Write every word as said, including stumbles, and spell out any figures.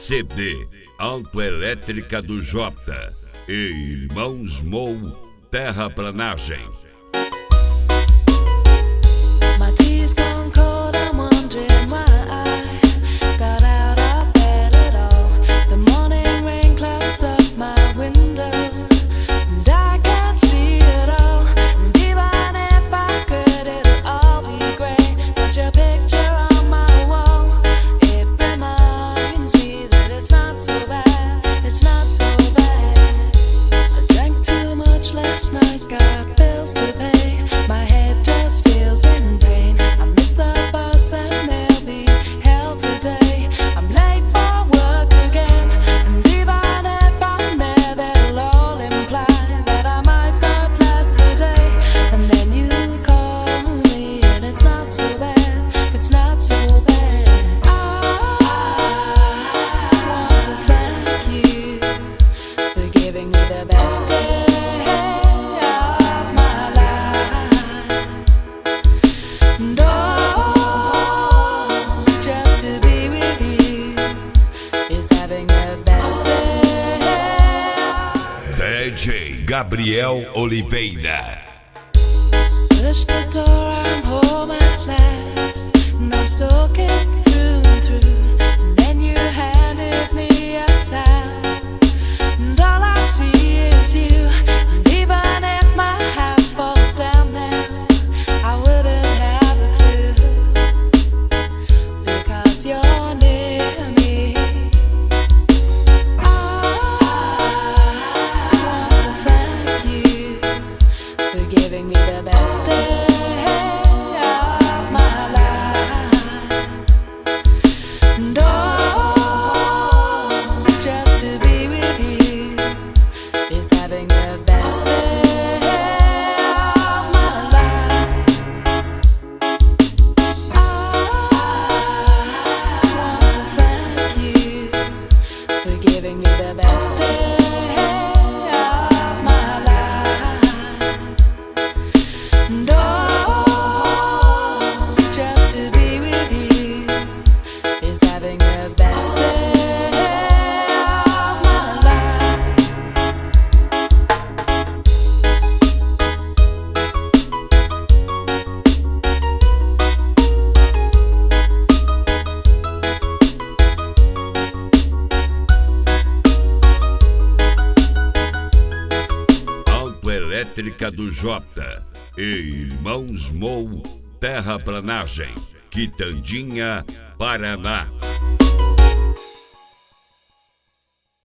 C D Autoelétrica do Jota e Irmãos Mou Terraplanagem. D J Gabriel Oliveira. Push the door, I'm home at last, and I'm soaking through and through. And then you handed me a towel, and all I see is you. And even if my house falls down now, I wouldn't have a clue, because you're near me. Giving me the best day of my life, and oh, just to be with you is having the best day of my life. I want to thank you for giving me the best day. Elétrica do Jota e Irmãos Mou Terraplanagem, Quitandinha, Paraná.